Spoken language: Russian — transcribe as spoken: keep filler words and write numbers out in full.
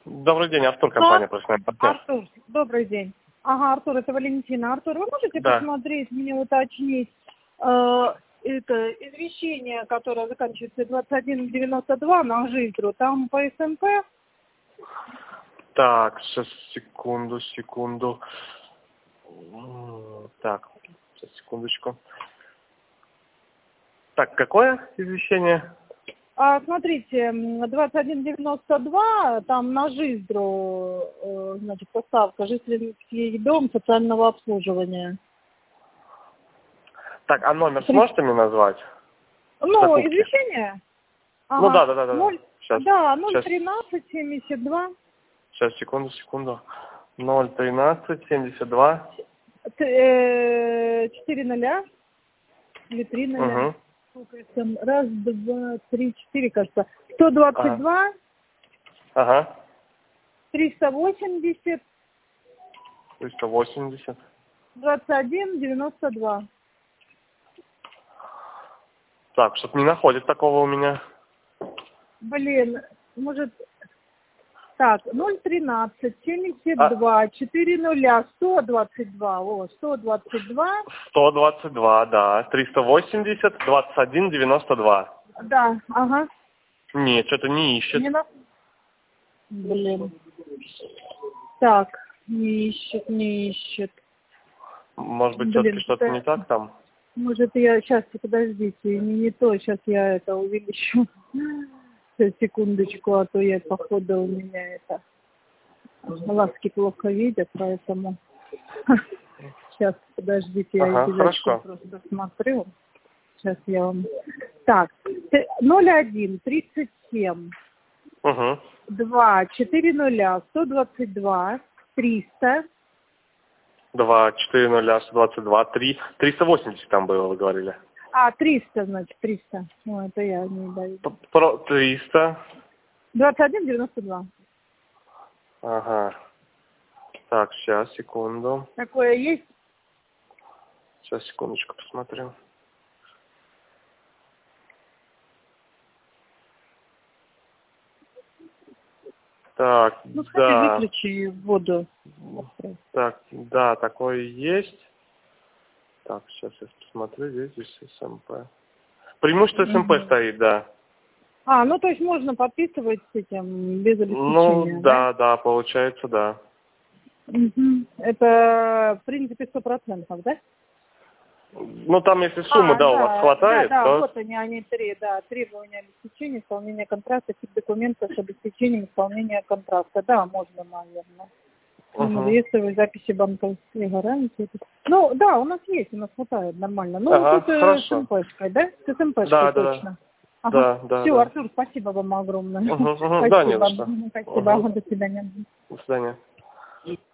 Добрый день, Артур, Да. компания «Профессиональный партнер». Артур, добрый день. Ага, Артур, это Валентина. Артур, вы можете Да. посмотреть, мне уточнить э, это извещение, которое заканчивается двадцать один девяносто два на Жиздру, там по СМП? Так, сейчас, секунду, секунду. М, Так, сейчас, секундочку. Так, какое извещение? А, смотрите, м, двадцать один девяносто два, там на Жиздру, э, значит, поставка жительский дом социального обслуживания. Так, а номер сможете мне назвать? Ну, Закупки. извещение? Ну да, Ага. да, да, да. да. Ноль, Сейчас, да, ноль сейчас, тринадцать семьдесят два. сейчас, секунду, секунду. ноль тринадцать семьдесят два. Четыре ноля или три ноля. Угу. Сколько их там? Раз, два, три, четыре, кажется. Сто двадцать Ага. два, Ага. триста восемьдесят, триста восемьдесят. двадцать один девяносто два. Так, что-то не находит такого у меня. Блин, может, так, ноль тринадцать семьдесят А, два, четыре ноля, сто двадцать два, о, сто двадцать два. сто двадцать два, да. триста восемьдесят, двадцать один девяносто два. Да, ага. Нет, что-то не ищет. Не на... Блин. Так, не ищет, не ищет. Может быть, Блин, все-таки что-то это- не так там? Может, я... Сейчас, подождите, не, не то, сейчас я это увеличу. Сейчас, секундочку, а то я, походу, у меня это... Глазки плохо видят, поэтому... Сейчас, подождите, я Ага, обязательно хорошо. просто смотрю. Сейчас я вам... Так, ноль один тридцать семь. Угу. два, четыре нуля, сто двадцать два, триста. два, четыре, нуля, сто двадцать два, три. триста восемьдесят там было, вы говорили. А, триста, значит, триста. Ну, это я не даю. П- Про триста. двадцать один девяносто два. Ага. Так, сейчас, секунду. Такое есть? Сейчас, секундочку, посмотрю. Так, Ну, сходи, да. выключи воду. Так, да, такое есть. Так, сейчас я посмотрю, здесь, здесь СМП. Преимущество СМП Мгм. стоит, да. А, ну, то есть можно подписывать с этим без Ну, обеспечения, да, да, получается, да. Мгм. Это, в принципе, сто процентов, да? Ну, там, если суммы, А, да, у вас да, да, хватает, да, то... вот они, они три, да, требования обеспечения, исполнения контракта, тип документов с обеспечением исполнения контракта. Да, можно, наверное. Номер Угу. реестровой записи банковской гарантии. Ну, да, у нас есть, у нас хватает нормально. Ну, Ага, тут э, с хорошо. МПшкой, да? С СМПшкой Да, да, точно. да. Ага. Да, да, Все, да. Артур, спасибо вам огромное. Угу, угу. Да, не за Спасибо. что. Спасибо. Угу. До свидания. До свидания.